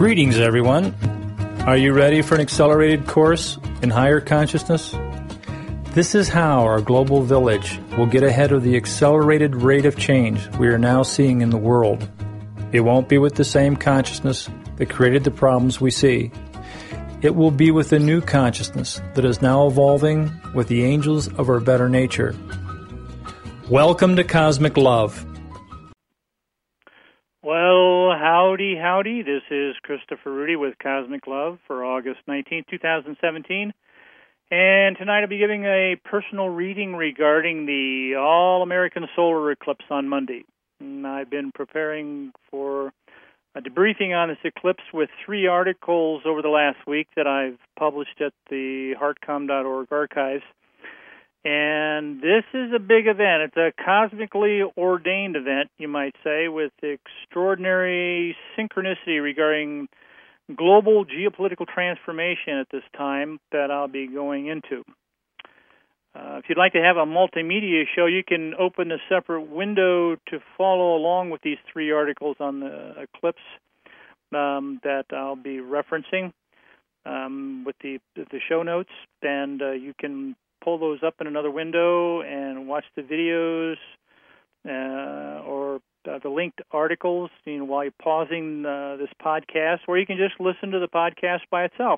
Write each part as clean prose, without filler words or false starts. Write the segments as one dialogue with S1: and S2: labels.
S1: Greetings, everyone. Are you ready for an accelerated course in higher consciousness? This is how our global village will get ahead of the accelerated rate of change we are now seeing in the world. It won't be with the same consciousness that created the problems we see. It will be with a new consciousness that is now evolving with the angels of our better nature. Welcome to Cosmic Love.
S2: Well, howdy. This is Christopher Rudy with Cosmic Love for August 19, 2017. And tonight I'll be giving a personal reading regarding the All-American Solar Eclipse on Monday. And I've been preparing for a debriefing on this eclipse with 3 articles over the last week that I've published at the heartcom.org archives. And this is a big event. It's a cosmically ordained event, you might say, with extraordinary synchronicity regarding global geopolitical transformation at this time that I'll be going into. If you'd like to have a multimedia show, you can open a separate window to follow along with these 3 articles on the eclipse that I'll be referencing with the show notes, and you can pull those up in another window and watch the videos or the linked articles, while you're pausing this podcast, or you can just listen to the podcast by itself.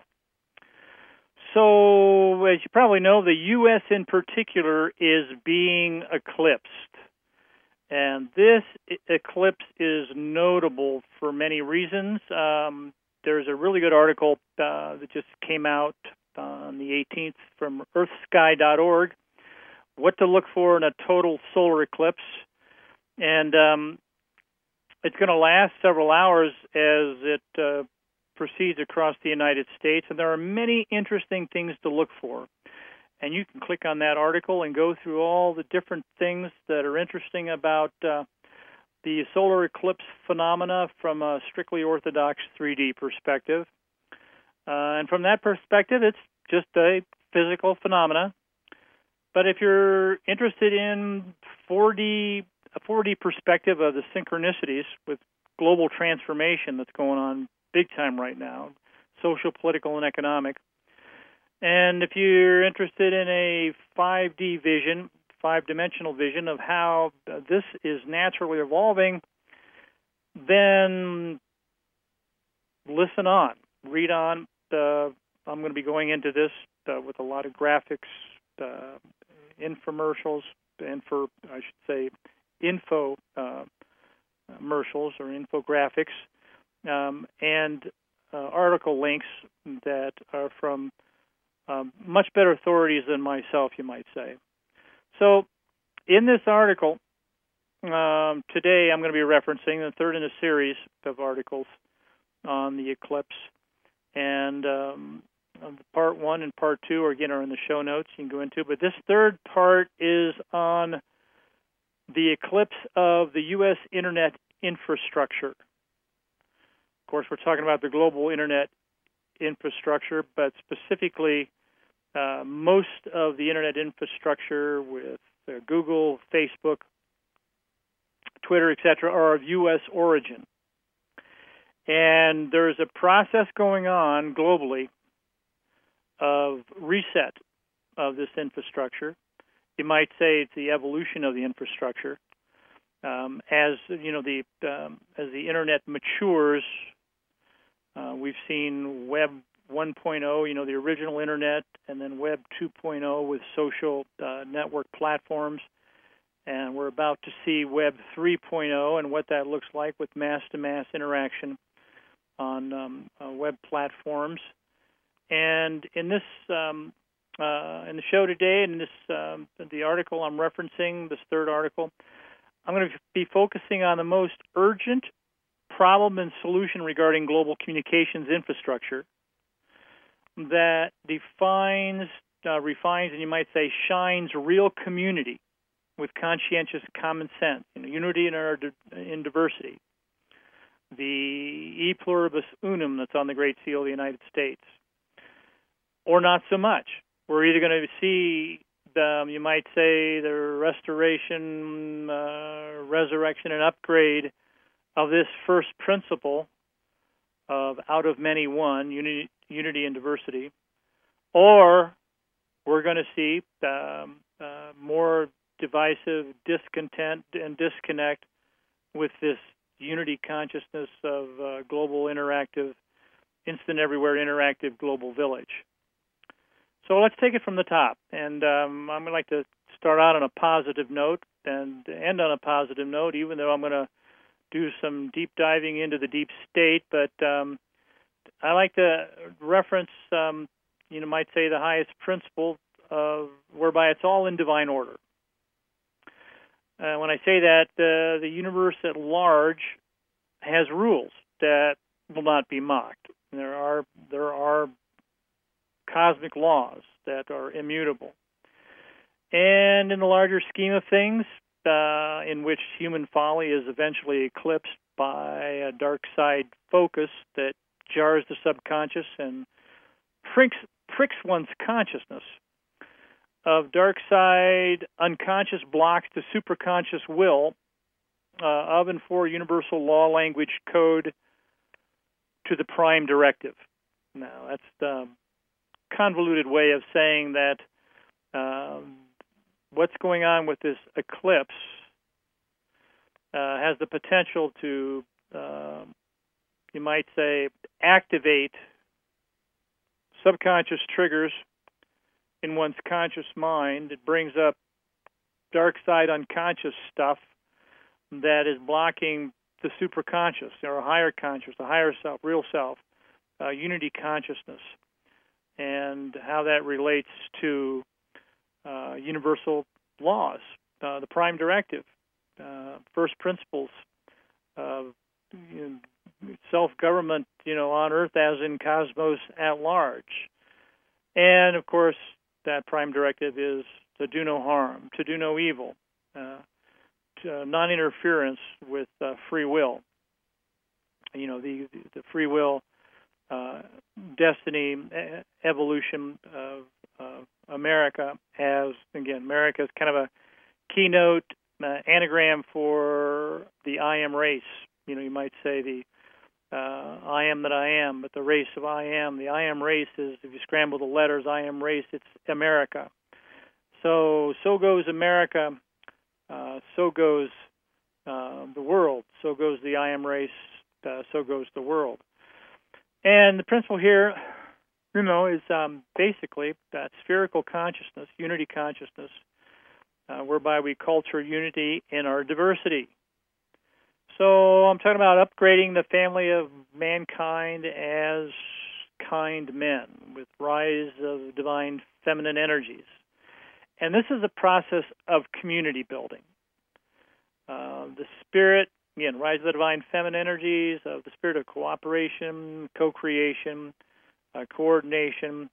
S2: So, as you probably know, the U.S. in particular is being eclipsed. And this eclipse is notable for many reasons. There's a really good article that just came out on the 18th from earthsky.org, what to look for in a total solar eclipse. And it's going to last several hours as it proceeds across the United States, and there are many interesting things to look for. And you can click on that article and go through all the different things that are interesting about the solar eclipse phenomena from a strictly orthodox 3D perspective. And from that perspective, it's just a physical phenomena. But if you're interested in a 4D perspective of the synchronicities with global transformation that's going on big time right now, social, political, and economic, and if you're interested in a 5D vision, 5-dimensional vision of how this is naturally evolving, then listen on, read on. I'm going to be going into this with a lot of graphics, infomercials, info commercials or infographics, and article links that are from much better authorities than myself, you might say. So, in this article, today I'm going to be referencing the third in a series of articles on the eclipse. And part 1 and part 2 are in the show notes you can go into. But this third part is on the eclipse of the U.S. Internet infrastructure. Of course, we're talking about the global Internet infrastructure, but specifically most of the Internet infrastructure with Google, Facebook, Twitter, etc., are of U.S. origin. And there's a process going on globally of reset of this infrastructure. You might say it's the evolution of the infrastructure. As the internet matures, we've seen Web 1.0, the original internet, and then Web 2.0 with social network platforms. And we're about to see Web 3.0 and what that looks like with mass-to-mass interaction on web platforms. And in this, in the show today, and the article I'm referencing, this third article, I'm going to be focusing on the most urgent problem and solution regarding global communications infrastructure that defines, refines, and you might say shines real community with conscientious common sense, unity in diversity. The E pluribus unum that's on the Great Seal of the United States. Or not so much. We're either going to see, you might say, the restoration, resurrection, and upgrade of this first principle of out of many one, unity and diversity, or we're going to see more divisive discontent and disconnect with this unity consciousness of global interactive, instant everywhere interactive global village. So let's take it from the top. And I'm going to like to start out on a positive note and end on a positive note, even though I'm going to do some deep diving into the deep state. But I like to reference, you might say, the highest principle whereby it's all in divine order. When I say that, the universe at large has rules that will not be mocked. There are cosmic laws that are immutable. And in the larger scheme of things, in which human folly is eventually eclipsed by a dark side focus that jars the subconscious and pricks one's consciousness, of dark side unconscious blocks the superconscious will of and for universal law language code to the prime directive. Now, that's the convoluted way of saying that what's going on with this eclipse has the potential to, you might say, activate subconscious triggers in one's conscious mind. It brings up dark side unconscious stuff that is blocking the superconscious, or higher conscious, the higher self, real self, unity consciousness, and how that relates to universal laws, the prime directive, first principles of self-government, on Earth as in cosmos at large. And, of course, that prime directive is to do no harm, to do no evil, non-interference with free will. The free will, destiny, evolution of America as, again, America is kind of a keynote anagram for the I am race. You might say the I am that I am, but the race of I am. The I am race is, if you scramble the letters, I am race, it's America. So goes America, so goes the world, so goes the I am race, so goes the world. And the principle here, is basically that spherical consciousness, unity consciousness, whereby we culture unity in our diversity. So I'm talking about upgrading the family of mankind as kind men with rise of divine feminine energies. And this is a process of community building. The spirit, again, rise of the divine feminine energies, of the spirit of cooperation, co-creation, coordination,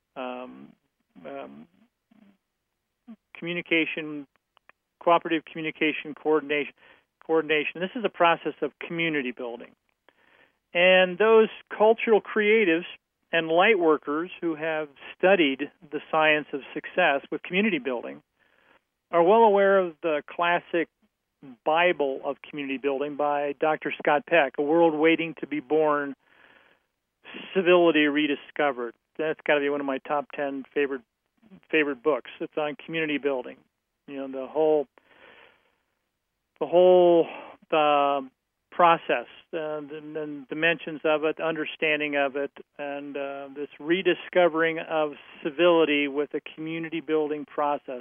S2: communication, cooperative communication, coordination. This is a process of community building. And those cultural creatives and light workers who have studied the science of success with community building are well aware of the classic Bible of community building by Dr. Scott Peck, A World Waiting to be Born, Civility Rediscovered. That's got to be one of my top 10 favorite books. It's on community building. The whole process, the dimensions of it, understanding of it, and this rediscovering of civility with a community building process.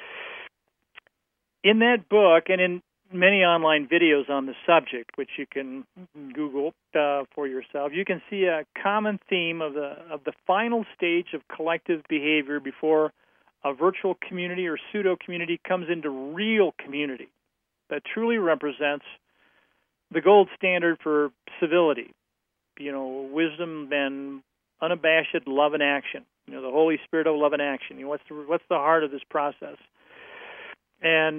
S2: In that book, and in many online videos on the subject, which you can Google for yourself, you can see a common theme of the final stage of collective behavior before a virtual community or pseudo-community comes into real community that truly represents the gold standard for civility, wisdom and unabashed love and action, the Holy Spirit of love and action. What's the heart of this process? And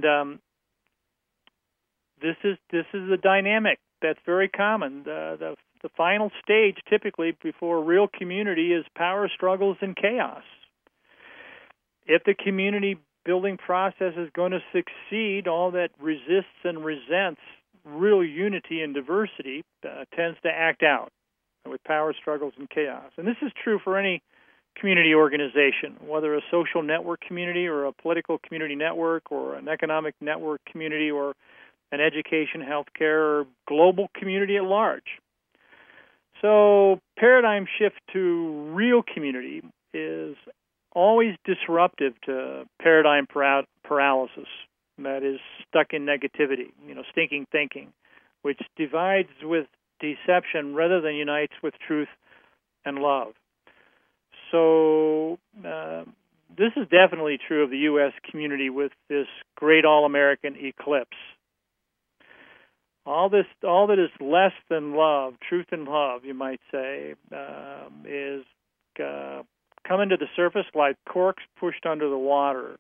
S2: this is a dynamic that's very common. The final stage, typically before real community, is power struggles and chaos. If the community building process is going to succeed, all that resists and resents real unity and diversity tends to act out. with power struggles and chaos. And this is true for any community organization, whether a social network community or a political community network or an economic network community or an education, healthcare, or global community at large. So paradigm shift to real community is always disruptive to paradigm paralysis, that is stuck in negativity, stinking thinking, which divides with deception rather than unites with truth and love. So this is definitely true of the U.S. community with this great all-American eclipse. All that is less than love, truth and love, you might say, is coming to the surface like corks pushed under the water.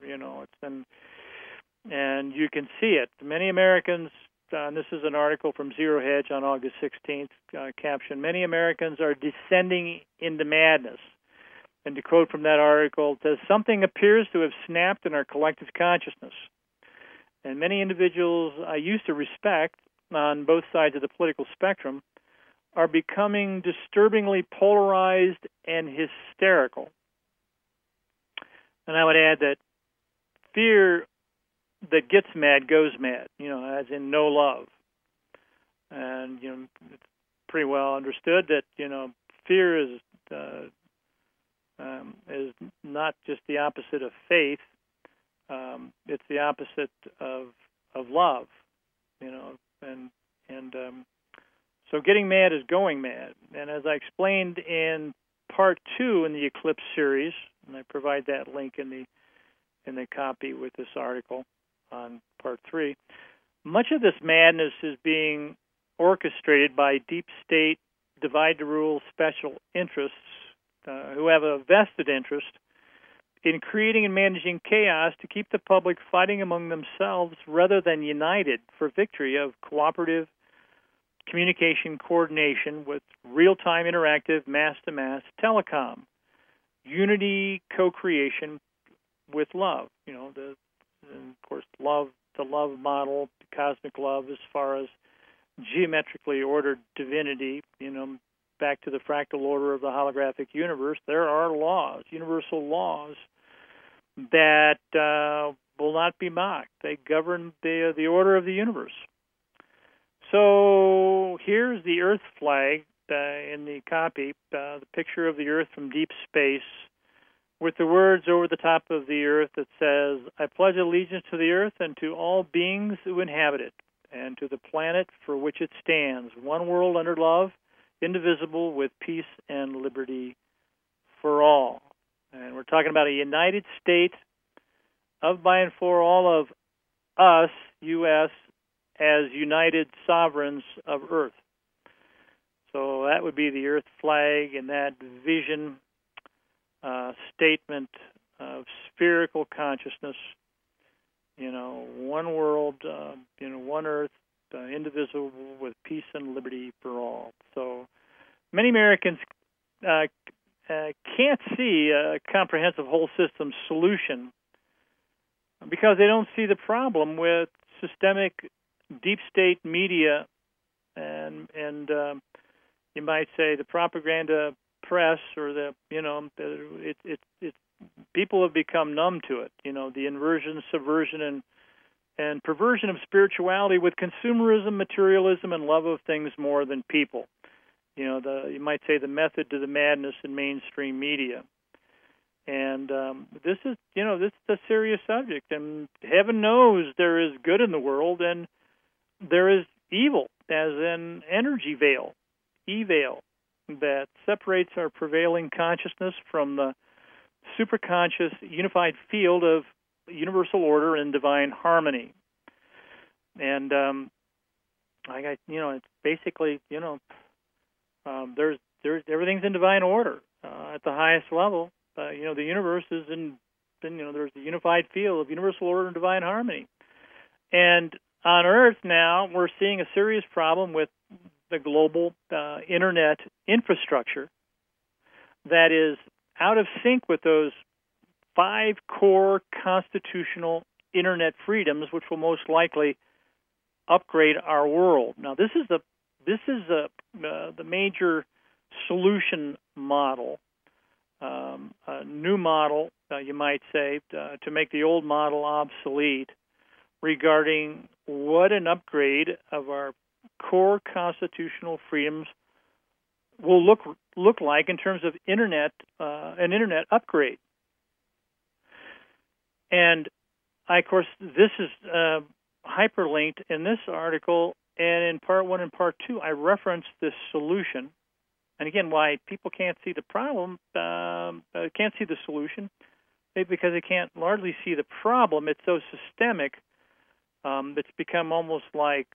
S2: And you can see it. Many Americans, and this is an article from Zero Hedge on August 16th, caption, many Americans are descending into madness. And to quote from that article, it says, something appears to have snapped in our collective consciousness. And many individuals I used to respect on both sides of the political spectrum are becoming disturbingly polarized and hysterical. And I would add that fear that gets mad goes mad, as in no love. And, it's pretty well understood that, fear is not just the opposite of faith. It's the opposite of love, so getting mad is going mad. And as I explained in part 2 in the Eclipse series, and I provide that link in the copy with this article on part 3, much of this madness is being orchestrated by deep state, divide-to-rule special interests who have a vested interest in creating and managing chaos to keep the public fighting among themselves rather than united for victory of cooperative communication coordination with real-time interactive mass-to-mass telecom. Unity co-creation with love. And of course, love, the love model, the cosmic love as far as geometrically ordered divinity, back to the fractal order of the holographic universe, there are laws, universal laws, that will not be mocked. They govern the order of the universe. So here's the Earth flag in the copy, the picture of the Earth from deep space, with the words over the top of the Earth that says, I pledge allegiance to the Earth and to all beings who inhabit it, and to the planet for which it stands, one world under love, indivisible, with peace and liberty for all. And we're talking about a united state of, by, and for all of us, U.S., as united sovereigns of Earth. So that would be the Earth flag and that vision statement of spherical consciousness, one world, one Earth, indivisible, with peace and liberty for all. So many Americans can't see a comprehensive whole system solution because they don't see the problem with systemic deep state media and you might say the propaganda press or people have become numb to it. The inversion, subversion, and perversion of spirituality with consumerism, materialism, and love of things more than people. You might say the method to the madness in mainstream media. And this is a serious subject. And heaven knows there is good in the world and there is evil, as an energy veil, E-veil, that separates our prevailing consciousness from the superconscious unified field of universal order and divine harmony. And it's basically, there's everything's in divine order at the highest level. The universe is there's the unified field of universal order and divine harmony. And on Earth now, we're seeing a serious problem with the global internet infrastructure that is out of sync with those 5 core constitutional internet freedoms, which will most likely upgrade our world. Now, this is the major solution model, a new model, you might say, to make the old model obsolete regarding what an upgrade of our core constitutional freedoms will look like in terms of an internet upgrade. And of course, this is hyperlinked in this article, and in part 1 and part 2, I reference this solution. And again, why people can't see the problem, can't see the solution, because they can't largely see the problem. It's so systemic, it's become almost like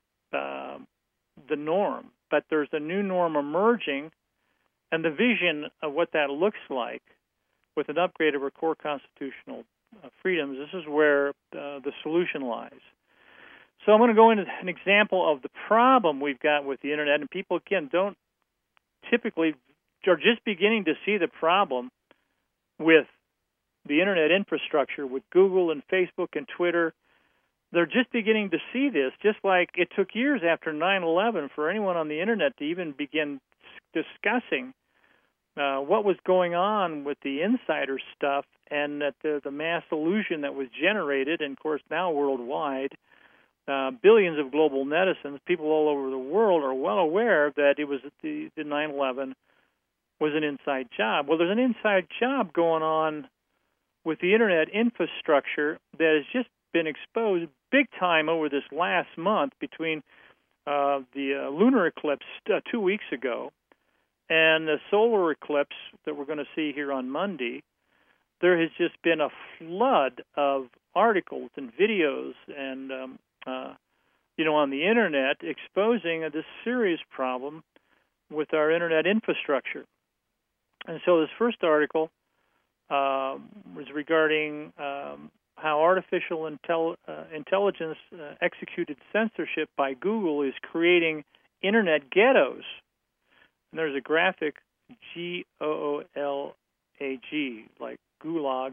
S2: the norm. But there's a new norm emerging, and the vision of what that looks like with an upgrade of our core constitutional freedoms, this is where the solution lies. So I'm going to go into an example of the problem we've got with the Internet, and people, again, don't typically are just beginning to see the problem with the Internet infrastructure, with Google and Facebook and Twitter. They're just beginning to see this, just like it took years after 9/11 for anyone on the Internet to even begin discussing what was going on with the insider stuff, and that the mass illusion that was generated, and of course now worldwide, billions of global netizens, people all over the world, are well aware that it was the 9/11 was an inside job. Well, there's an inside job going on with the Internet infrastructure that has just been exposed big time over this last month between the lunar eclipse 2 weeks ago and the solar eclipse that we're going to see here on Monday. There has just been a flood of articles and videos and on the Internet exposing this serious problem with our Internet infrastructure. And so this first article was regarding how artificial intelligence executed censorship by Google is creating Internet ghettos. And there's a graphic, Goolag, like gulag,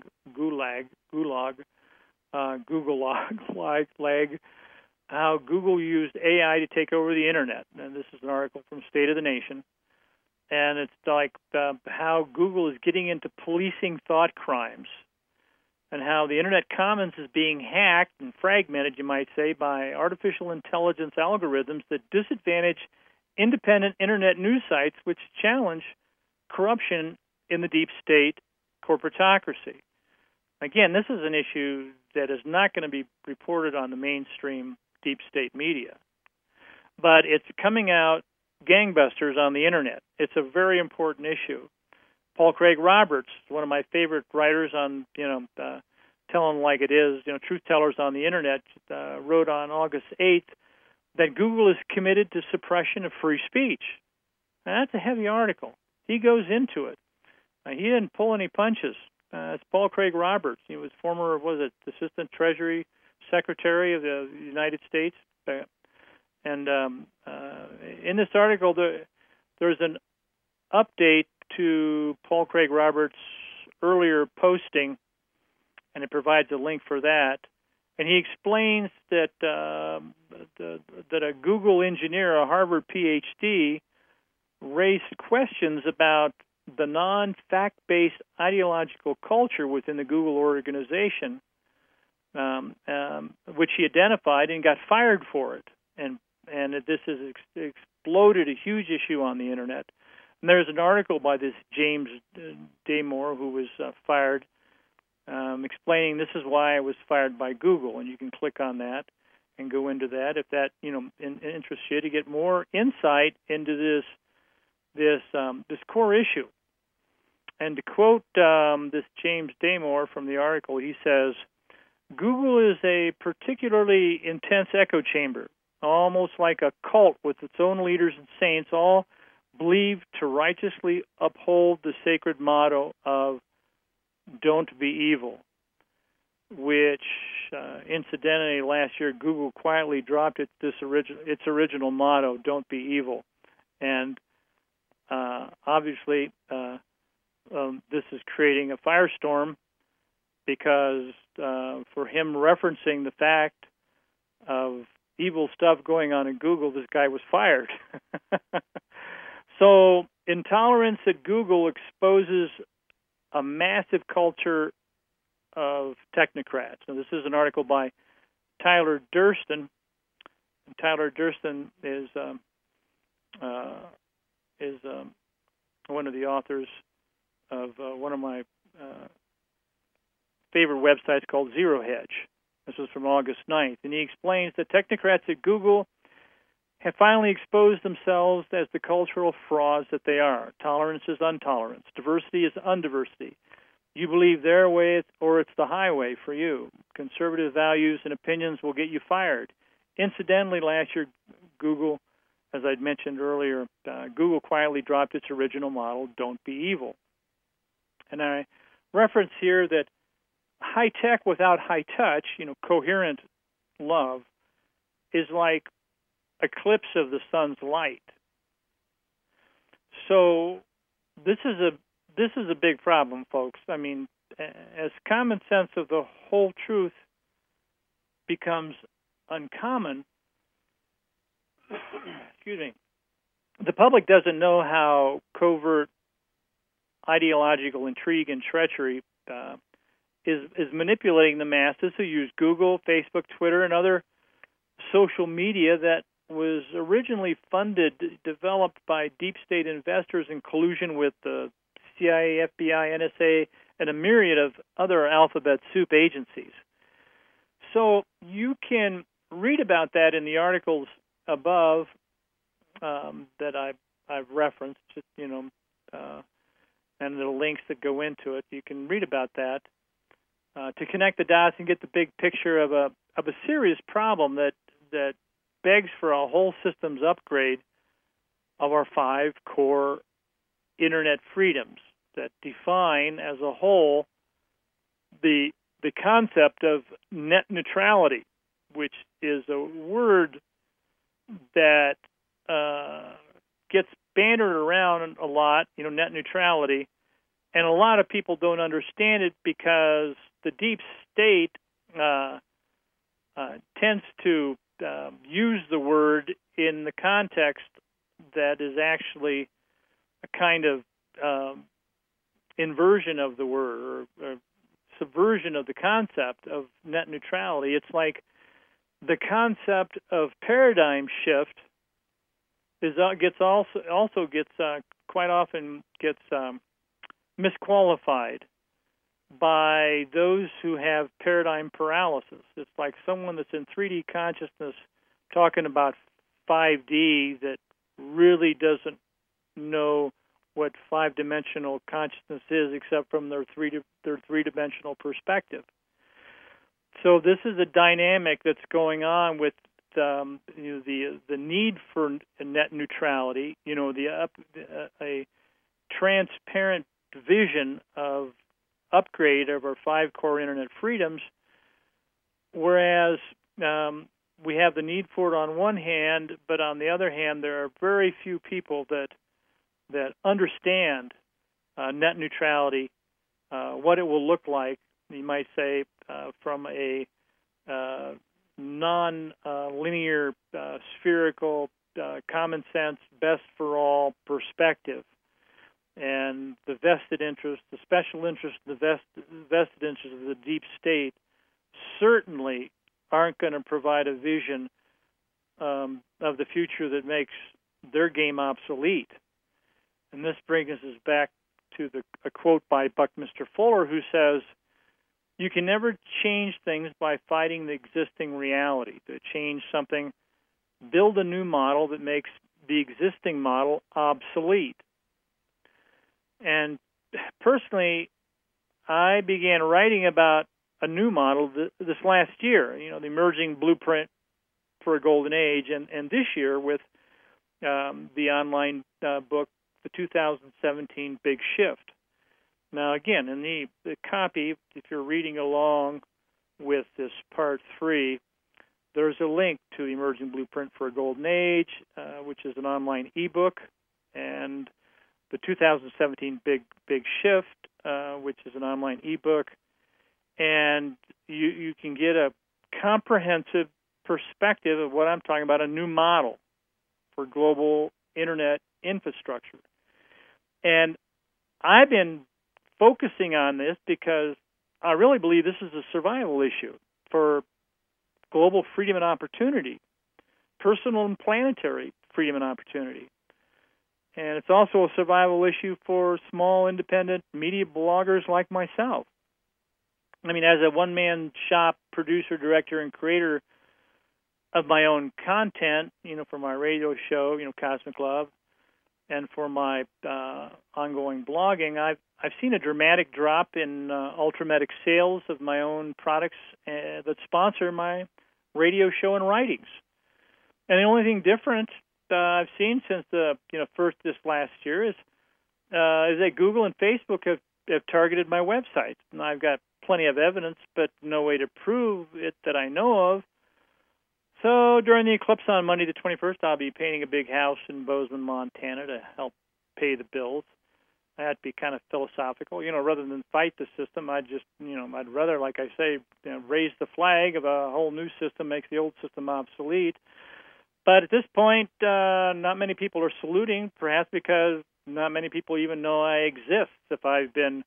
S2: how Google used AI to take over the Internet. And this is an article from State of the Nation. And it's like how Google is getting into policing thought crimes, and how the Internet Commons is being hacked and fragmented, you might say, by artificial intelligence algorithms that disadvantage independent Internet news sites, which challenge corruption in the deep state corporatocracy. Again, this is an issue that is not going to be reported on the mainstream deep state media, but it's coming out gangbusters on the Internet. It's a very important issue. Paul Craig Roberts, one of my favorite writers on, telling like it is, truth tellers on the Internet, wrote on August 8th that Google is committed to suppression of free speech. Now, that's a heavy article. He goes into it. He didn't pull any punches. It's Paul Craig Roberts. He was former, Assistant Treasury Secretary of the United States. And in this article, there's an update to Paul Craig Roberts' earlier posting, and it provides a link for that. And he explains that that a Google engineer, a Harvard PhD, raised questions about the non-fact-based ideological culture within the Google organization, which he identified and got fired for it. And this has exploded a huge issue on the Internet. And there's an article by this James Damore, who was fired, explaining this is why I was fired by Google. And you can click on that and go into that if that interests you, to get more insight into this core issue. And to quote this James Damore from the article, he says, Google is a particularly intense echo chamber, almost like a cult with its own leaders and saints, all believed to righteously uphold the sacred motto of "Don't be evil," which, incidentally, last year Google quietly dropped its original motto, "Don't be evil," and obviously this is creating a firestorm because for him referencing the fact of evil stuff going on in Google, this guy was fired. So intolerance at Google exposes a massive culture of technocrats. Now, this is an article by Tyler Durston. Tyler Durston is one of the authors of one of my favorite websites called Zero Hedge. This was from August 9th. And he explains that technocrats at Google have finally exposed themselves as the cultural frauds that they are. Tolerance is intolerance. Diversity is undiversity. You believe their way or it's the highway for you. Conservative values and opinions will get you fired. Incidentally, last year, Google, as I'd mentioned earlier, Google quietly dropped its original model, Don't Be Evil. And I reference here that high tech without high touch, coherent love, is like eclipse of the sun's light. So this is a big problem, folks. I mean, as common sense of the whole truth becomes uncommon, excuse me, the public doesn't know how covert ideological intrigue and treachery is manipulating the masses who use Google, Facebook, Twitter, and other social media that was originally funded, developed by deep state investors in collusion with the CIA, FBI, NSA, and a myriad of other alphabet soup agencies. So you can read about that in the articles above that I've referenced, and the links that go into it. You can read about that to connect the dots and get the big picture of a serious problem that begs for a whole systems upgrade of our 5 core Internet freedoms that define as a whole the concept of net neutrality, which is a word that gets bandied around a lot, net neutrality, and a lot of people don't understand it because the deep state tends to use the word in the context that is actually a kind of inversion of the word or subversion of the concept of net neutrality. It's like the concept of paradigm shift gets quite often misqualified by those who have paradigm paralysis. It's like someone that's in 3D consciousness talking about 5D that really doesn't know what 5-dimensional consciousness is except from their three-dimensional perspective. So this is a dynamic that's going on with the need for net neutrality, a transparent vision of upgrade of our 5 core Internet freedoms, whereas we have the need for it on one hand, but on the other hand, there are very few people that understand net neutrality, what it will look like, you might say, from a non-linear, spherical, common sense, best for all perspective. And the vested interest, the special interest, the vested interest of the deep state certainly aren't going to provide a vision of the future that makes their game obsolete. And this brings us back to a quote by Buckminster Fuller, who says, "You can never change things by fighting the existing reality. To change something, build a new model that makes the existing model obsolete." And personally, I began writing about a new model this last year, the emerging blueprint for a golden age, and this year with the online book, The 2017 Big Shift. Now, again, in the copy, if you're reading along with this part 3, there's a link to the Emerging Blueprint for a Golden Age, which is an online ebook, and the 2017 Big Shift, which is an online ebook, and you can get a comprehensive perspective of what I'm talking about, a new model for global Internet infrastructure. And I've been focusing on this because I really believe this is a survival issue for global freedom and opportunity, personal and planetary freedom and opportunity. And it's also a survival issue for small independent media bloggers like myself. I mean, as a one-man shop producer, director, and creator of my own content, for my radio show, Cosmic Love, and for my ongoing blogging, I've seen a dramatic drop in Ultramedic sales of my own products that sponsor my radio show and writings. And the only thing different I've seen since first this last year is that Google and Facebook have targeted my website. And I've got plenty of evidence, but no way to prove it that I know of. So during the eclipse on Monday the 21st, I'll be painting a big house in Bozeman, Montana to help pay the bills. I had to be kind of philosophical, rather than fight the system. I'd rather, like I say, raise the flag of a whole new system makes the old system obsolete. But at this point, not many people are saluting, perhaps because not many people even know I exist. If I've been,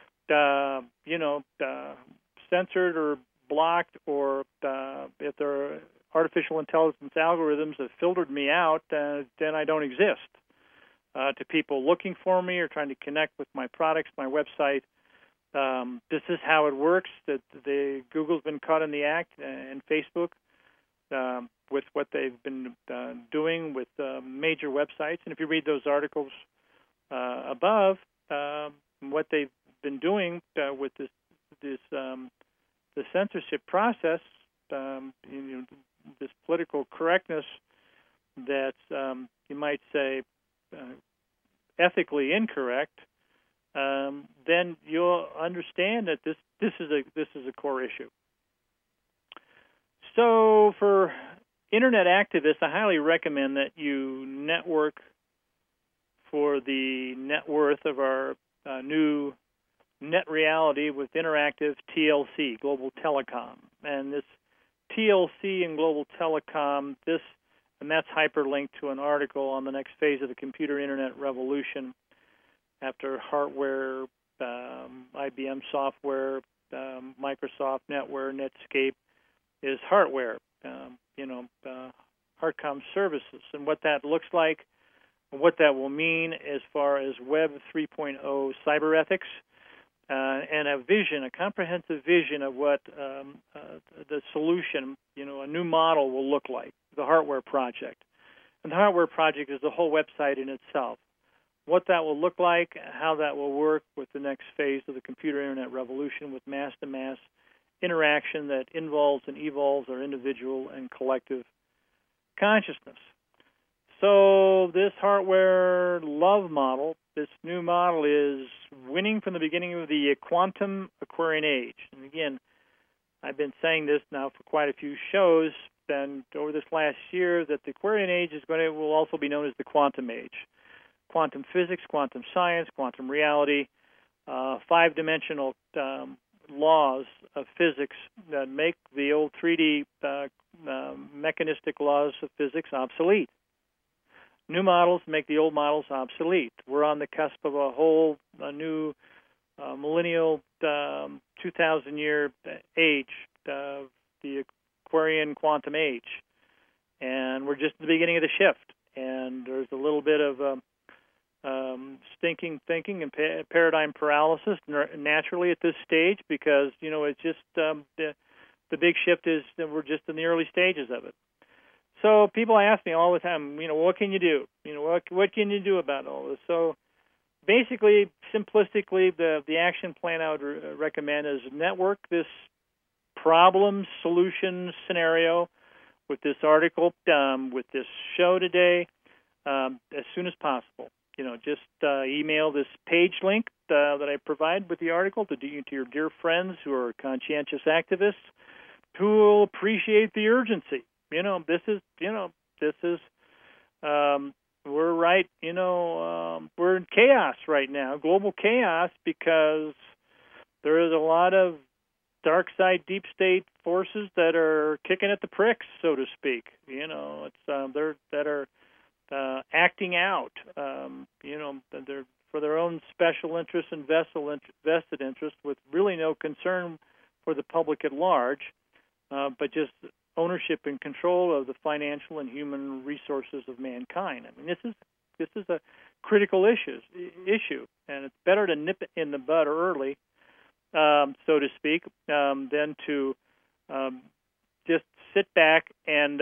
S2: censored or blocked, or if there are artificial intelligence algorithms have filtered me out, then I don't exist. To people looking for me or trying to connect with my products, my website, this is how it works. That Google's been caught in the act, and Facebook, with what they've been doing with major websites. And if you read those articles above, what they've been doing with the censorship process, this political correctness that's you might say ethically incorrect, then you'll understand that this is a core issue. So for Internet activists, I highly recommend that you network for the net worth of our new net reality with Interactive TLC, Global Telecom. And this TLC and Global Telecom, and that's hyperlinked to an article on the next phase of the computer internet revolution after hardware, IBM software, Microsoft NetWare, Netscape is hardware, Hardcom services, and what that looks like, and what that will mean as far as Web 3.0 cyber ethics, and a comprehensive vision of what the solution, a new model will look like, the hardware project. And the hardware project is the whole website in itself. What that will look like, how that will work with the next phase of the computer internet revolution with mass-to-mass interaction that involves and evolves our individual and collective consciousness. So this hardware love model, this new model is winning from the beginning of the quantum Aquarian age. And again, I've been saying this now for quite a few shows, and over this last year, that the Aquarian age will also be known as the quantum age. Quantum physics, quantum science, quantum reality, five-dimensional laws of physics that make the old 3D mechanistic laws of physics obsolete. New models make the old models obsolete. We're on the cusp of a new millennial 2,000-year age, the Aquarian quantum age. And we're just at the beginning of the shift. And there's a little bit of stinking thinking and paradigm paralysis naturally at this stage because, it's just the big shift is that we're just in the early stages of it. So people ask me all the time, what can you do? What can you do about all this? So basically, simplistically, the action plan I would recommend is network this problem solution scenario with this article, with this show today, as soon as possible. Just email this page link that I provide with the article to your dear friends who are conscientious activists who will appreciate the urgency. We're right, we're in chaos right now, global chaos, because there is a lot of dark side, deep state forces that are kicking at the pricks, so to speak. That are acting out, for their own special interests and vested interests with really no concern for the public at large, but just ownership and control of the financial and human resources of mankind. I mean, this is a critical issue, and it's better to nip it in the bud early, so to speak, than to just sit back and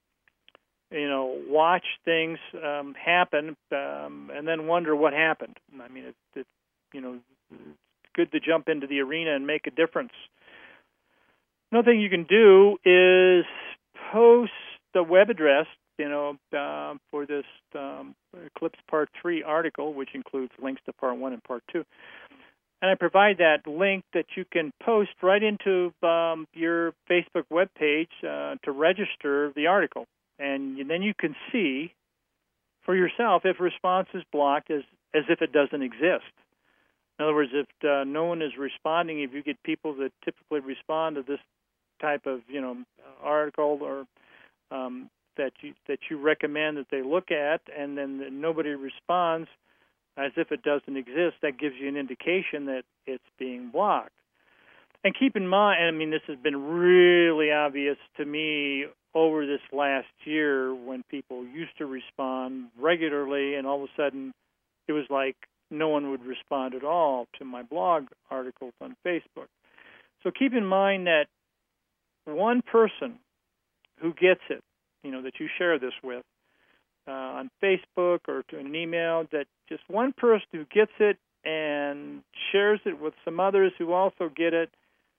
S2: watch things happen and then wonder what happened. I mean, it's good to jump into the arena and make a difference. Another thing you can do is post the web address, for this Eclipse Part 3 article, which includes links to Part 1 and Part 2. And I provide that link that you can post right into your Facebook webpage to register the article. And then you can see for yourself if response is blocked as if it doesn't exist. In other words, if no one is responding, if you get people that typically respond to this type of article or that you recommend that they look at, and then nobody responds as if it doesn't exist, that gives you an indication that it's being blocked. And keep in mind, I mean, this has been really obvious to me over this last year when people used to respond regularly, and all of a sudden it was like no one would respond at all to my blog articles on Facebook. So keep in mind that one person who gets it, that you share this with on Facebook or to an email, that just one person who gets it and shares it with some others who also get it,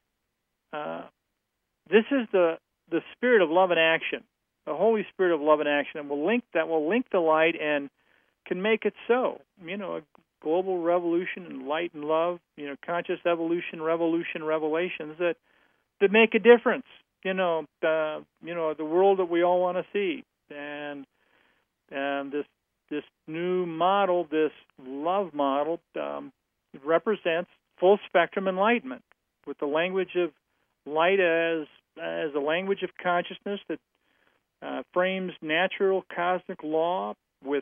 S2: this is the spirit of love and action, the Holy Spirit of love and action, and will link the light and can make it so. A global revolution in light and love, conscious evolution, revolution, revelations that make a difference. The world that we all want to see, and this new model, this love model, represents full spectrum enlightenment with the language of light as a language of consciousness that frames natural cosmic law with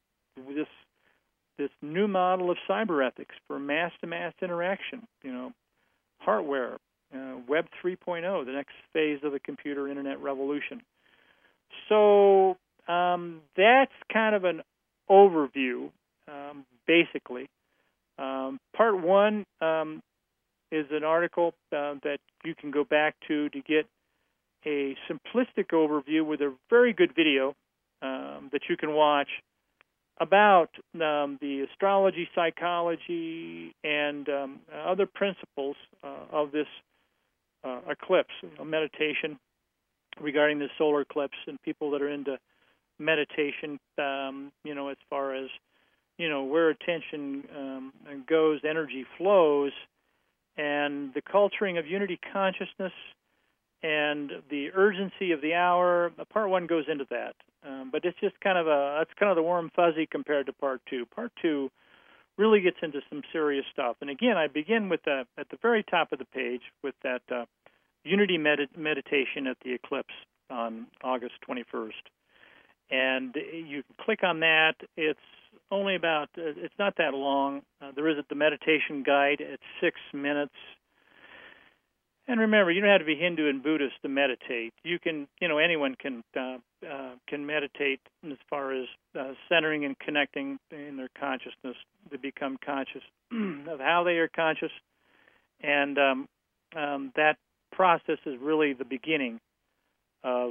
S2: this new model of cyber ethics for mass-to-mass interaction. Hardware. Web 3.0, the next phase of the computer internet revolution. So that's kind of an overview, basically. Part 1 is an article that you can go back to get a simplistic overview with a very good video that you can watch about the astrology, psychology, and other principles of this eclipse, meditation regarding the solar eclipse, and people that are into meditation, as far as, where attention goes, energy flows, and the culturing of unity consciousness and the urgency of the hour. Part 1 goes into that, but it's just that's kind of the warm fuzzy compared to Part 2. Part 2 really gets into some serious stuff. And again, I begin with at the very top of the page with that unity meditation at the eclipse on August 21st. And you can click on that. It's only it's not that long. There is the meditation guide at 6 minutes. And remember, you don't have to be Hindu and Buddhist to meditate. You can, anyone can meditate as far as centering and connecting in their consciousness to become conscious of how they are conscious. And that process is really the beginning of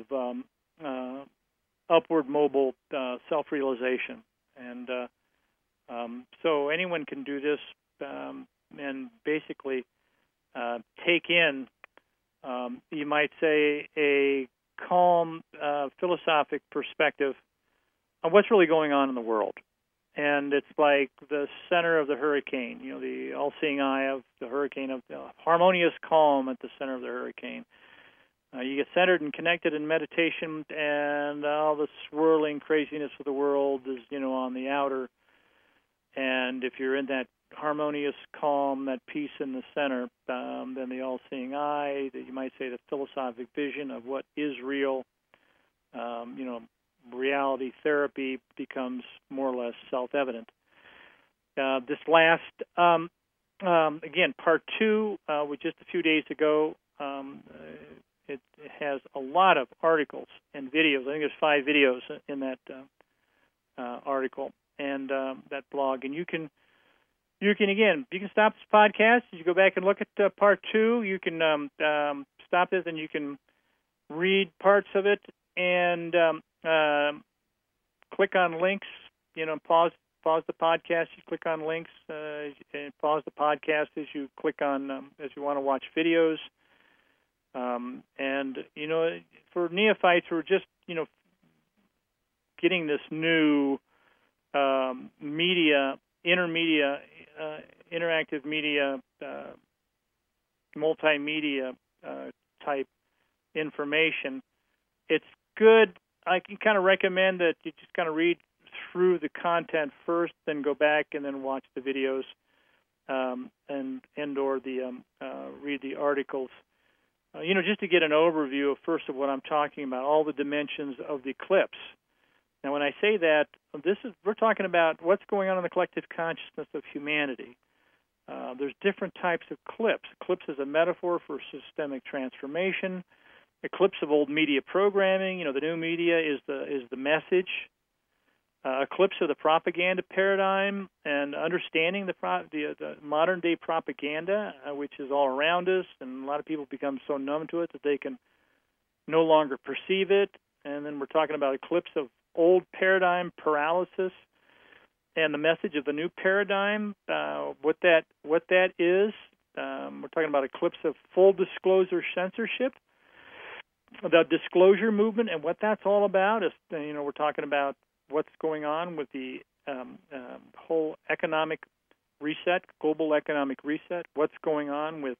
S2: upward mobile self-realization. And so anyone can do this and basically take in, you might say, a calm philosophic perspective on what's really going on in the world. And it's like the center of the hurricane, the all-seeing eye of the hurricane, of the harmonious calm at the center of the hurricane. You get centered and connected in meditation, and all the swirling craziness of the world is, on the outer. And if you're in that harmonious calm, that peace in the center, then the all-seeing eye, that you might say the philosophic vision of what is real, reality therapy becomes more or less self-evident. this last, again, part 2, was just a few days ago. It has a lot of articles and videos. I think there's 5 videos in that article and that blog. And you can stop this podcast. You go back and look at part 2. You can stop this and you can read parts of it and click on links. Pause the podcast. You click on links and pause the podcast as you click on as you want to watch videos. And for neophytes who are just getting this new media, interactive media, multimedia type information, it's good. I can kind of recommend that you just kind of read through the content first, then go back and then watch the videos and/or read the articles. Just to get an overview of first of what I'm talking about, all the dimensions of the eclipse. Now, when I say that, we're talking about what's going on in the collective consciousness of humanity. There's different types of eclipse. Eclipse is a metaphor for systemic transformation. Eclipse of old media programming. The new media is the message. Eclipse of the propaganda paradigm and understanding the modern day propaganda, which is all around us, and a lot of people become so numb to it that they can no longer perceive it. And then we're talking about eclipse of old paradigm paralysis and the message of the new paradigm, what that is. We're talking about eclipse of full disclosure censorship, the disclosure movement, and what that's all about. We're talking about what's going on with the whole economic reset, global economic reset, what's going on with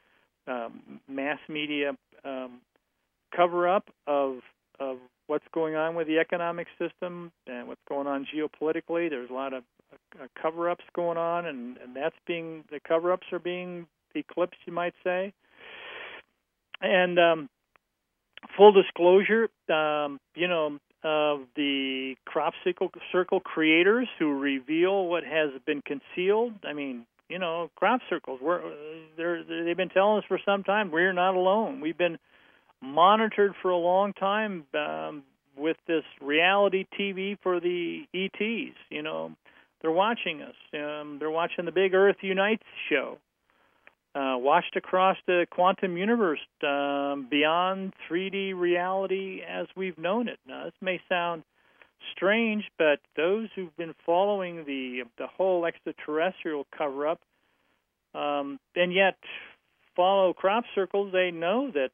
S2: mass media cover-up of what's going on with the economic system and what's going on geopolitically. There's a lot of cover-ups going on, and the cover-ups are being eclipsed, you might say. And full disclosure, of the crop circle creators who reveal what has been concealed. I mean, crop circles, they've been telling us for some time we're not alone. We've been monitored for a long time with this reality TV for the ETs. They're watching us. They're watching the Big Earth Unites show. Watched across the quantum universe beyond 3D reality as we've known it. Now, this may sound strange, but those who've been following the whole extraterrestrial cover-up and yet follow crop circles, they know that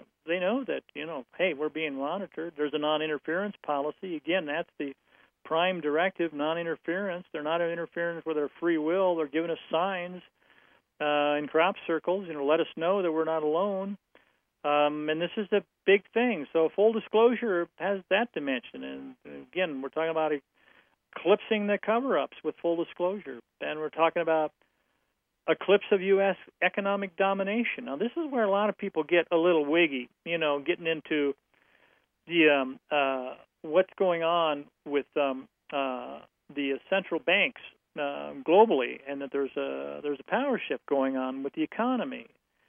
S2: hey, we're being monitored. There's a non-interference policy. Again, that's the prime directive, non-interference. They're not interfering with our free will. They're giving us signs. In crop circles, let us know that we're not alone. And this is a big thing. So full disclosure has that dimension. And again, we're talking about eclipsing the cover-ups with full disclosure. And we're talking about eclipse of U.S. economic domination. Now, this is where a lot of people get a little wiggy, getting into the what's going on with the central banks globally, and that there's a power shift going on with the economy.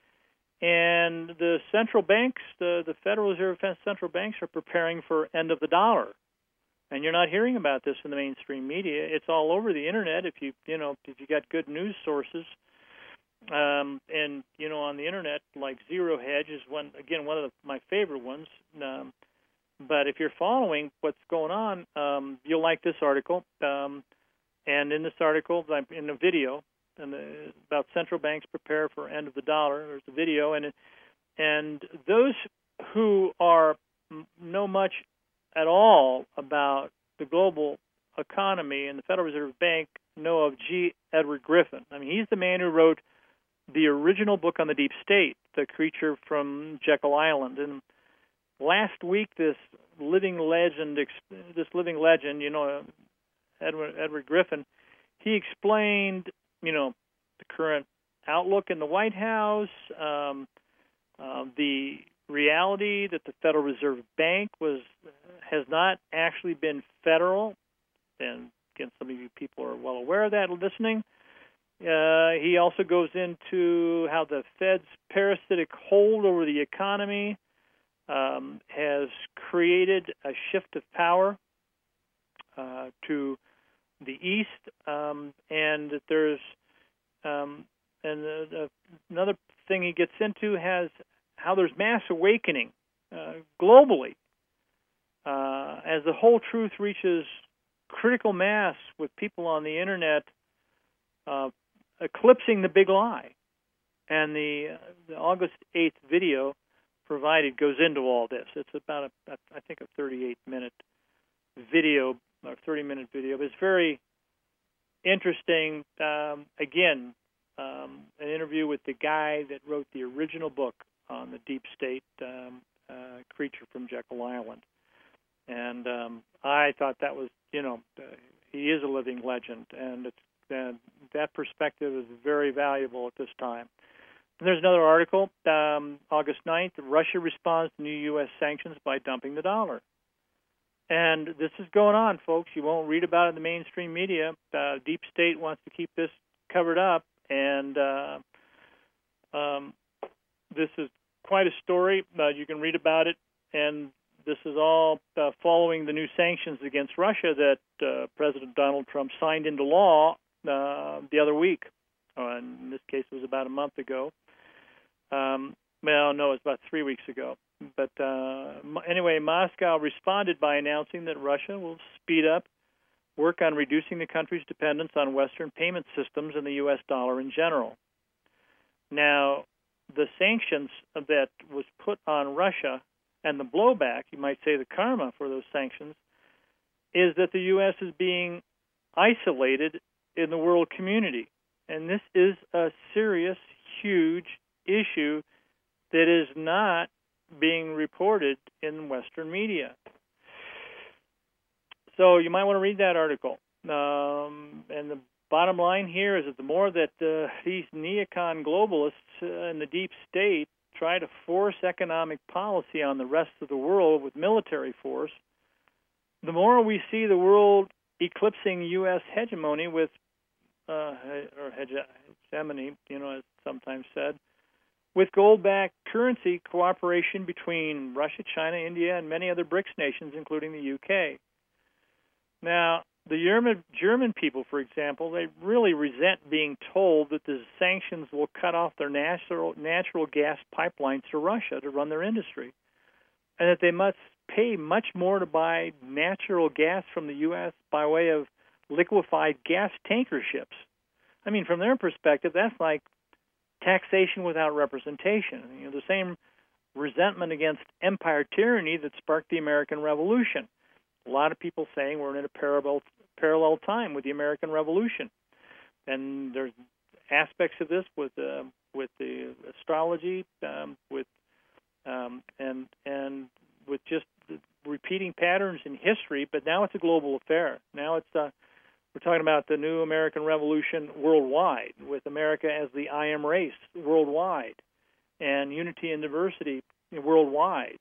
S2: And the central banks, the Federal Reserve central banks, are preparing for end of the dollar. And you're not hearing about this in the mainstream media. It's all over the internet if you got good news sources. And on the internet, like Zero Hedge is one of my favorite ones. But if you're following what's going on, you'll like this article. And in this article, in the video, about central banks prepare for end of the dollar, there's a video, and those who know much at all about the global economy and the Federal Reserve Bank know of G. Edward Griffin. I mean, he's the man who wrote the original book on the deep state, The Creature from Jekyll Island. And last week, this living legend, Edward Griffin, he explained, the current outlook in the White House, the reality that the Federal Reserve Bank has not actually been federal, and again, Some of you people are well aware of that listening. He also goes into how the Fed's parasitic hold over the economy has created a shift of power to the east, and that there's another thing he gets into has how there's mass awakening globally as the whole truth reaches critical mass with people on the internet eclipsing the big lie. And the August 8th video provided goes into all this. It's about, I think, a 38-minute video, or 30-minute video. It's very interesting. Again, an interview with the guy that wrote the original book on the deep state creature from Jekyll Island. And I thought that was, he is a living legend, and that perspective is very valuable at this time. And there's another article, August 9th, Russia responds to new U.S. sanctions by dumping the dollar. And this is going on, folks. You won't read about it in the mainstream media. Deep State wants to keep this covered up, and this is quite a story. You can read about it, and this is all following the new sanctions against Russia that President Donald Trump signed into law the other week. In this case, it was about a month ago. Well, no, it was about 3 weeks ago. But anyway, Moscow responded by announcing that Russia will speed up work on reducing the country's dependence on Western payment systems and the U.S. dollar in general. Now, the sanctions that was put on Russia and the blowback, you might say the karma for those sanctions, is that the U.S. is being isolated in the world community. And this is a serious, huge issue that is not being reported in Western media. So you might want to read that article. And the bottom line here is that the more that these neocon globalists in the deep state try to force economic policy on the rest of the world with military force, the more we see the world eclipsing U.S. hegemony with, or hegemony, as sometimes said, with gold-backed currency cooperation between Russia, China, India, and many other BRICS nations, including the UK. Now, the German people, for example, they really resent being told that the sanctions will cut off their natural gas pipelines to Russia to run their industry, and that they must pay much more to buy natural gas from the U.S. by way of liquefied gas tanker ships. I mean, from their perspective, that's like taxation without representation. The same resentment against empire tyranny that sparked the American Revolution. A lot of people saying we're in a parallel time with the American Revolution, and there's aspects of this with the astrology, with just the repeating patterns in history. But now it's a global affair. Now it's we're talking about the new American Revolution worldwide, with America as the I am race worldwide, and unity and diversity worldwide.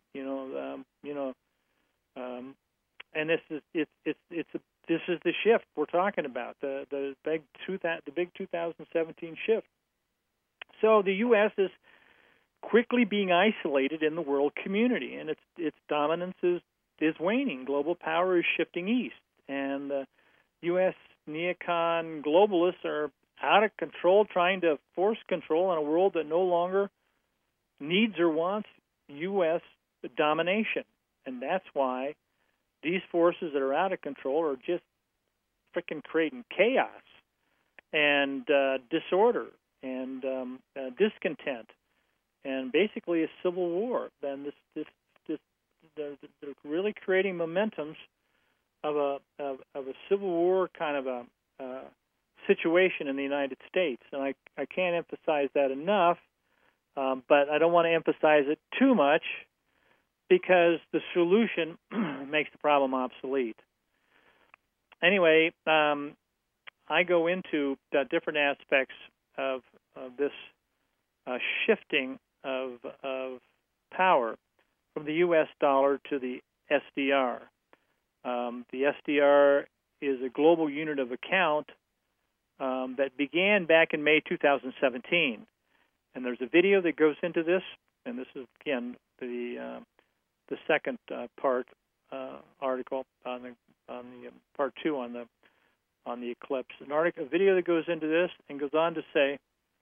S2: And this is the shift we're talking about, the big 2017 shift. So the U.S. is quickly being isolated in the world community, and its dominance is waning. Global power is shifting east, and U.S. neocon globalists are out of control, trying to force control on a world that no longer needs or wants U.S. domination. And that's why these forces that are out of control are just freaking creating chaos and disorder and discontent and basically a civil war. And they're really creating momentums of a civil war kind of a situation in the United States, and I can't emphasize that enough. But I don't want to emphasize it too much, because the solution makes the problem obsolete. Anyway, I go into different aspects of this shifting of power from the U.S. dollar to the SDR. The SDR is a global unit of account that began back in May 2017. And there's a video that goes into this, and this is, again, the second part article on the part 2 on the eclipse. A video that goes into this and goes on to say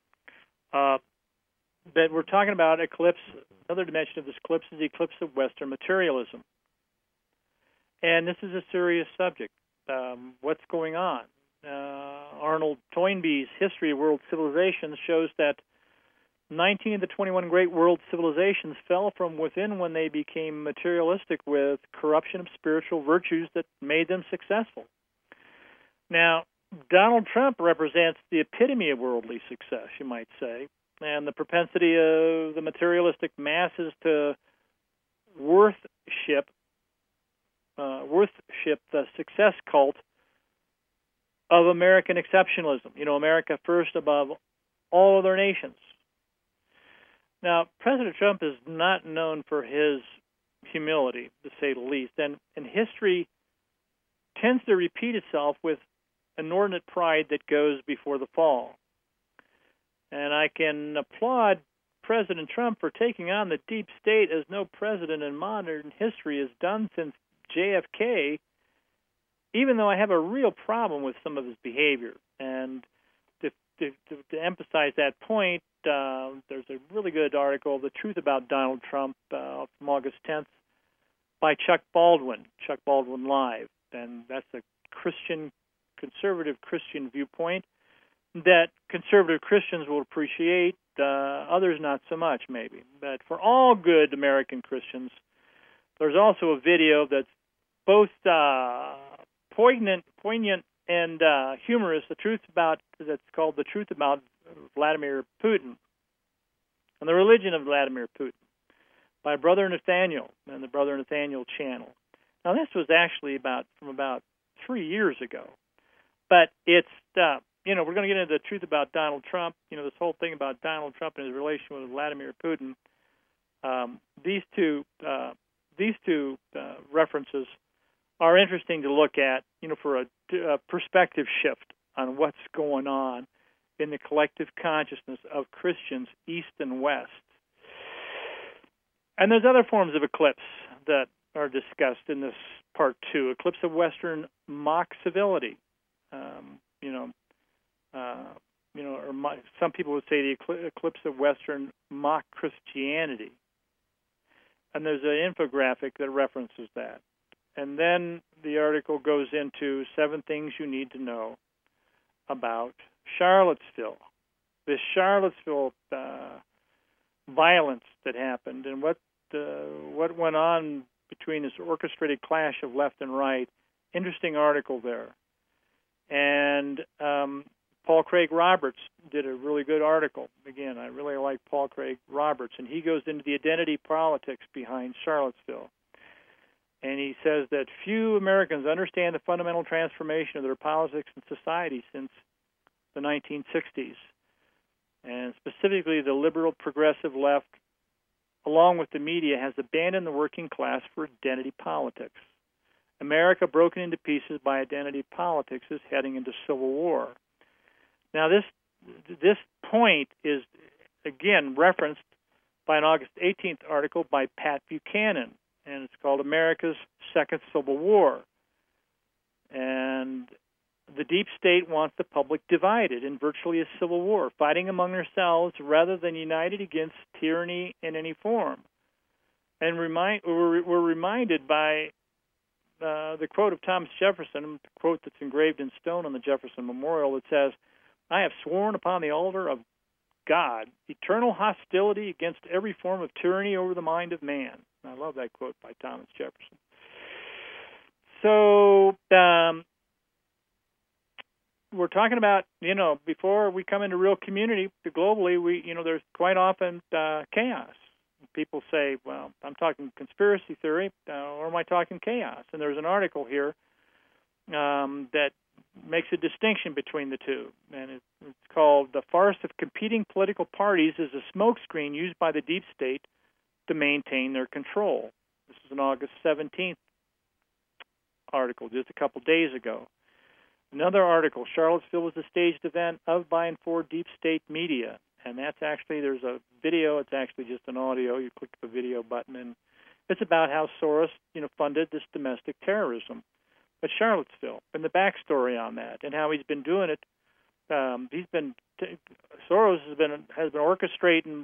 S2: that we're talking about eclipse. Another dimension of this eclipse is the eclipse of Western materialism. And this is a serious subject. What's going on? Arnold Toynbee's History of World Civilizations shows that 19 of the 21 great world civilizations fell from within when they became materialistic with corruption of spiritual virtues that made them successful. Now, Donald Trump represents the epitome of worldly success, you might say, and the propensity of the materialistic masses to worship the success cult of American exceptionalism. You know, America first above all other nations. Now, President Trump is not known for his humility, to say the least, and history tends to repeat itself with inordinate pride that goes before the fall. And I can applaud President Trump for taking on the deep state as no president in modern history has done since JFK, even though I have a real problem with some of his behavior. And to emphasize that point, there's a really good article, The Truth About Donald Trump, from August 10th, by Chuck Baldwin Live. And that's a conservative Christian viewpoint that conservative Christians will appreciate, others not so much, maybe. But for all good American Christians, there's also a video that's both poignant and humorous. That's called The Truth About Vladimir Putin and the Religion of Vladimir Putin by Brother Nathaniel and the Brother Nathaniel channel. Now, this was actually from about 3 years ago, but it's we're going to get into the truth about Donald Trump. This whole thing about Donald Trump and his relation with Vladimir Putin. These two references are interesting to look at, for a perspective shift on what's going on in the collective consciousness of Christians, East and West. And there's other forms of eclipse that are discussed in this part 2. Eclipse of Western mock civility. Some people would say the eclipse of Western mock Christianity. And there's an infographic that references that. And then the article goes into 7 things you need to know about Charlottesville. This Charlottesville violence that happened and what went on between this orchestrated clash of left and right. Interesting article there. And Paul Craig Roberts did a really good article. Again, I really like Paul Craig Roberts, and he goes into the identity politics behind Charlottesville. And he says that few Americans understand the fundamental transformation of their politics and society since the 1960s. And specifically, the liberal progressive left, along with the media, has abandoned the working class for identity politics. America, broken into pieces by identity politics, is heading into civil war. Now, this point is, again, referenced by an August 18th article by Pat Buchanan, and it's called America's Second Civil War. And the deep state wants the public divided in virtually a civil war, fighting among themselves rather than united against tyranny in any form. And we're reminded by the quote of Thomas Jefferson, the quote that's engraved in stone on the Jefferson Memorial that says, "I have sworn upon the altar of God eternal hostility against every form of tyranny over the mind of man." I love that quote by Thomas Jefferson. So we're talking about, before we come into real community globally, there's quite often chaos. People say, well, I'm talking conspiracy theory, or am I talking chaos? And there's an article here that makes a distinction between the two. And it's called "The Farce of Competing Political Parties is a Smokescreen Used by the Deep State to Maintain Their Control." This is an August 17th article, just a couple days ago. Another article, Charlottesville was a staged event of, by, and for deep state media. And that's actually, there's a video, it's actually just an audio. You click the video button, and it's about how Soros, funded this domestic terrorism at Charlottesville, and the backstory on that, and how he's been doing it. Soros has been orchestrating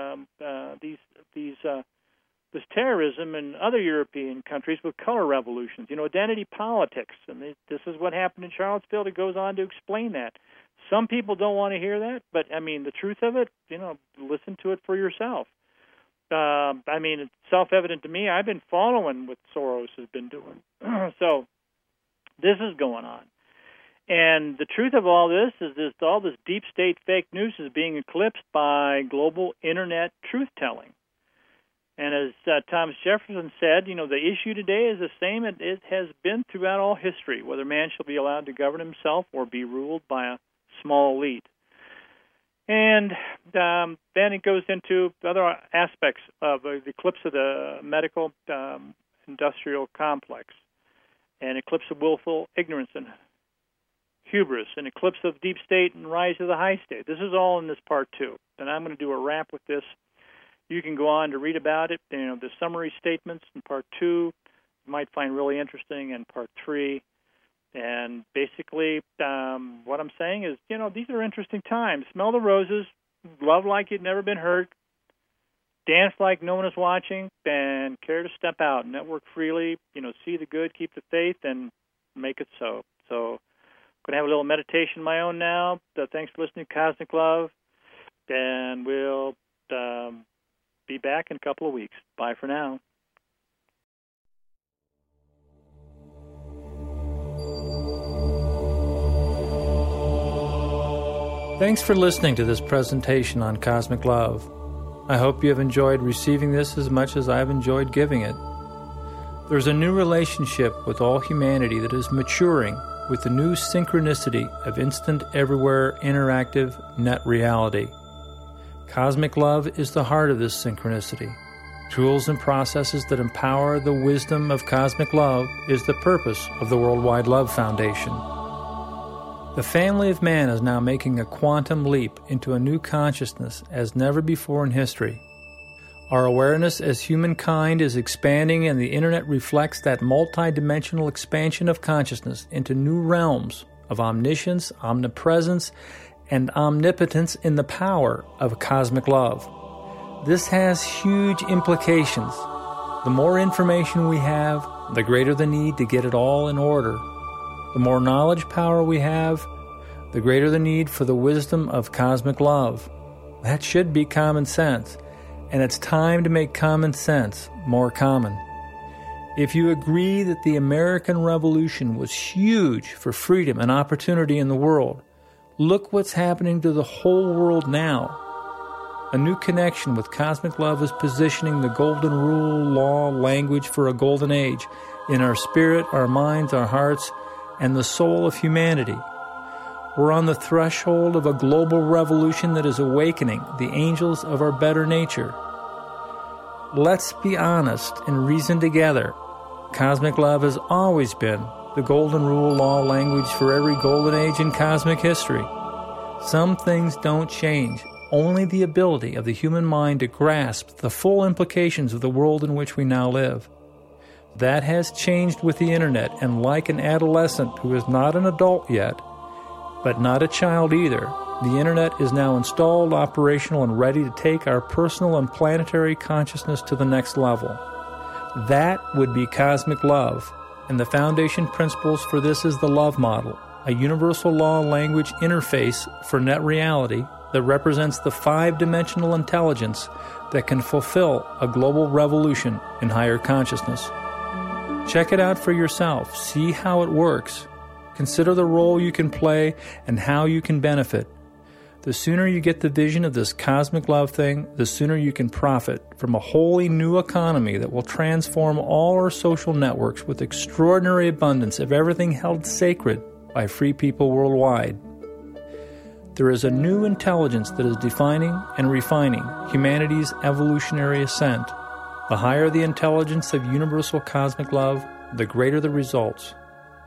S2: this terrorism in other European countries with color revolutions, identity politics, and this is what happened in Charlottesville. It goes on to explain that. Some people don't want to hear that, but the truth of it, listen to it for yourself. It's self-evident to me. I've been following what Soros has been doing. So this is going on. And the truth of all this is all this deep state fake news is being eclipsed by global internet truth-telling. And as Thomas Jefferson said, the issue today is the same it has been throughout all history, whether man shall be allowed to govern himself or be ruled by a small elite. And then it goes into other aspects of the eclipse of the medical industrial complex, and eclipse of willful ignorance and hubris, and eclipse of deep state and rise of the high state. This is all in this part 2. And I'm going to do a wrap with this. You can go on to read about it. The summary statements in part 2 you might find really interesting, and part 3. And basically, what I'm saying is, these are interesting times. Smell the roses, love like you'd never been hurt, dance like no one is watching, and care to step out, network freely, see the good, keep the faith, and make it so. So I'm going to have a little meditation of my own now. Thanks for listening to Cosmic Love, and we'll be back in a couple of weeks. Bye for now.
S1: Thanks for listening to this presentation on Cosmic Love. I hope you have enjoyed receiving this as much as I've enjoyed giving it. There's a new relationship with all humanity that is maturing with the new synchronicity of instant, everywhere, interactive net reality. Cosmic Love is the heart of this synchronicity. Tools and processes that empower the wisdom of Cosmic Love is the purpose of the Worldwide Love Foundation. The family of man is now making a quantum leap into a new consciousness as never before in history. Our awareness as humankind is expanding, and the Internet reflects that multidimensional expansion of consciousness into new realms of omniscience, omnipresence, and omnipotence in the power of cosmic love. This has huge implications. The more information we have, the greater the need to get it all in order. The more knowledge power we have, the greater the need for the wisdom of cosmic love. That should be common sense, and it's time to make common sense more common. If you agree that the American Revolution was huge for freedom and opportunity in the world, look what's happening to the whole world now. A new connection with cosmic love is positioning the golden rule, law, language for a golden age in our spirit, our minds, our hearts, and the soul of humanity. We're on the threshold of a global revolution that is awakening the angels of our better nature. Let's be honest and reason together. Cosmic love has always been the golden rule, law, language for every golden age in cosmic history. Some things don't change. Only the ability of the human mind to grasp the full implications of the world in which we now live. That has changed with the Internet, and like an adolescent who is not an adult yet, but not a child either, the Internet is now installed, operational, and ready to take our personal and planetary consciousness to the next level. That would be cosmic love, and the foundation principles for this is the love model, a universal law language interface for net reality that represents the 5-dimensional intelligence that can fulfill a global revolution in higher consciousness. Check it out for yourself. See how it works. Consider the role you can play and how you can benefit. The sooner you get the vision of this cosmic love thing, the sooner you can profit from a wholly new economy that will transform all our social networks with extraordinary abundance of everything held sacred by free people worldwide. There is a new intelligence that is defining and refining humanity's evolutionary ascent. The higher the intelligence of universal cosmic love, the greater the results.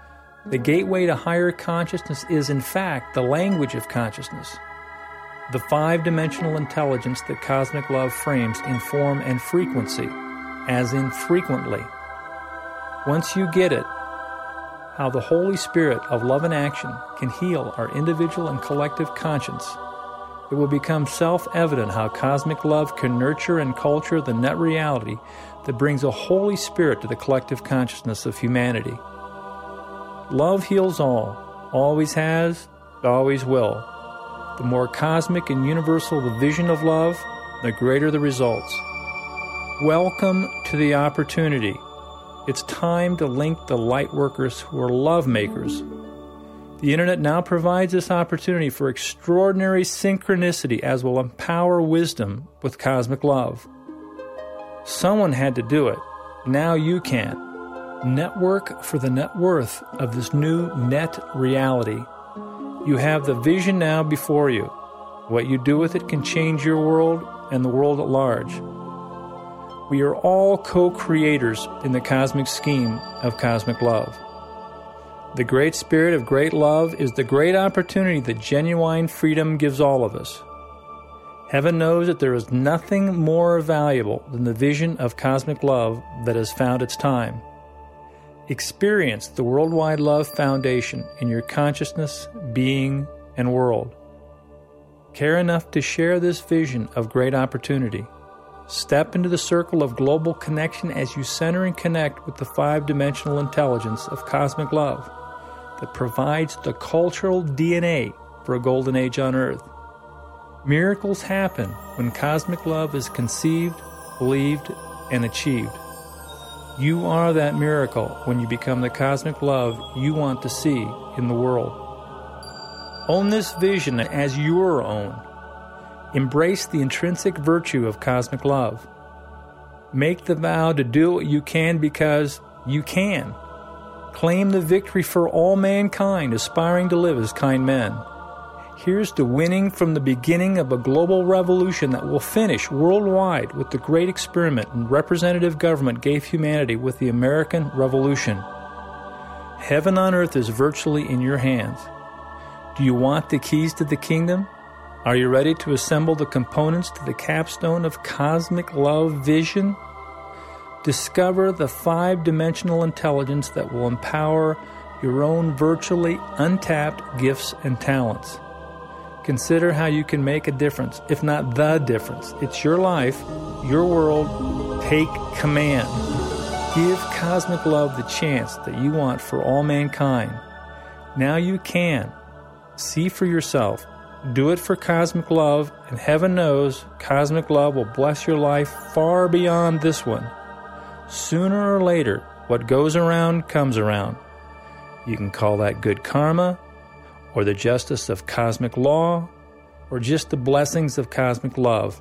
S1: The gateway to higher consciousness is, in fact, the language of consciousness. The five-dimensional intelligence that cosmic love frames in form and frequency, as in frequently. Once you get it, how the Holy Spirit of love and action can heal our individual and collective conscience, it will become self-evident how cosmic love can nurture and culture the net reality that brings a Holy Spirit to the collective consciousness of humanity. Love heals all, always has, always will. The more cosmic and universal the vision of love, the greater the results. Welcome to the opportunity. It's time to link the light workers who are love makers. The Internet now provides this opportunity for extraordinary synchronicity as will empower wisdom with cosmic love. Someone had to do it. Now you can. Network for the net worth of this new net reality. You have the vision now before you. What you do with it can change your world and the world at large. We are all co-creators in the cosmic scheme of cosmic love. The great spirit of great love is the great opportunity that genuine freedom gives all of us. Heaven knows that there is nothing more valuable than the vision of cosmic love that has found its time. Experience the Worldwide Love Foundation in your consciousness, being, and world. Care enough to share this vision of great opportunity. Step into the circle of global connection as you center and connect with the five-dimensional intelligence of cosmic love that provides the cultural DNA for a golden age on Earth. Miracles happen when cosmic love is conceived, believed, and achieved. You are that miracle when you become the cosmic love you want to see in the world. Own this vision as your own. Embrace the intrinsic virtue of cosmic love. Make the vow to do what you can because you can. Claim the victory for all mankind aspiring to live as kind men. Here's to winning from the beginning of a global revolution that will finish worldwide with the great experiment and representative government gave humanity with the American Revolution. Heaven on earth is virtually in your hands. Do you want the keys to the kingdom? Are you ready to assemble the components to the capstone of cosmic love vision? Discover the five-dimensional intelligence that will empower your own virtually untapped gifts and talents. Consider how you can make a difference, if not the difference. It's your life, your world. Take command. Give cosmic love the chance that you want for all mankind. Now you can. See for yourself. Do it for cosmic love, and heaven knows cosmic love will bless your life far beyond this one. Sooner or later, what goes around comes around. You can call that good karma, or the justice of cosmic law, or just the blessings of cosmic love.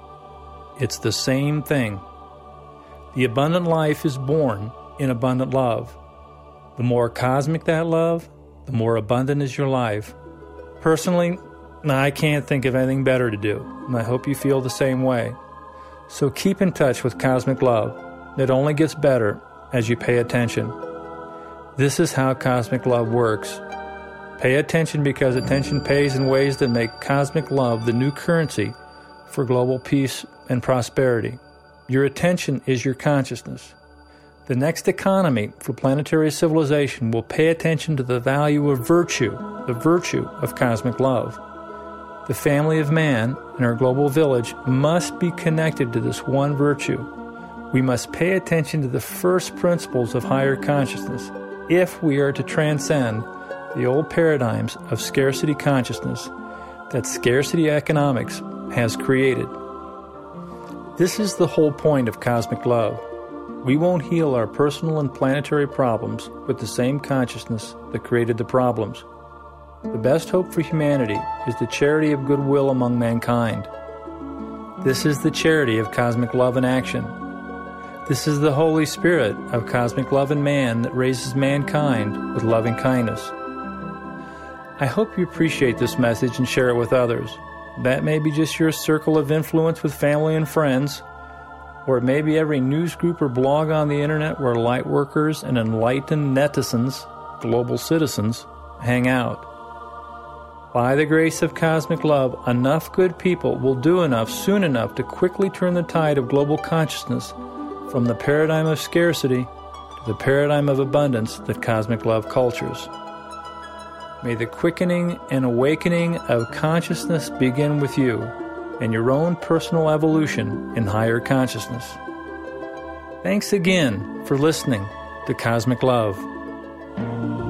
S1: It's the same thing. The abundant life is born in abundant love. The more cosmic that love, the more abundant is your life. Personally, I can't think of anything better to do, and I hope you feel the same way. So keep in touch with cosmic love. It only gets better as you pay attention. This is how cosmic love works. Pay attention because attention pays in ways that make cosmic love the new currency for global peace and prosperity. Your attention is your consciousness. The next economy for planetary civilization will pay attention to the value of virtue, the virtue of cosmic love. The family of man and our global village must be connected to this one virtue. We must pay attention to the first principles of higher consciousness if we are to transcend the old paradigms of scarcity consciousness that scarcity economics has created. This is the whole point of cosmic love. We won't heal our personal and planetary problems with the same consciousness that created the problems. The best hope for humanity is the charity of goodwill among mankind. This is the charity of cosmic love in action. This is the Holy Spirit of cosmic love in man that raises mankind with loving kindness. I hope you appreciate this message and share it with others. That may be just your circle of influence with family and friends, or it may be every news group or blog on the internet where light workers and enlightened netizens global citizens, hang out. By the grace of cosmic love, enough good people will do enough soon enough to quickly turn the tide of global consciousness from the paradigm of scarcity to the paradigm of abundance that cosmic love cultures. May the quickening and awakening of consciousness begin with you and your own personal evolution in higher consciousness. Thanks again for listening to Cosmic Love.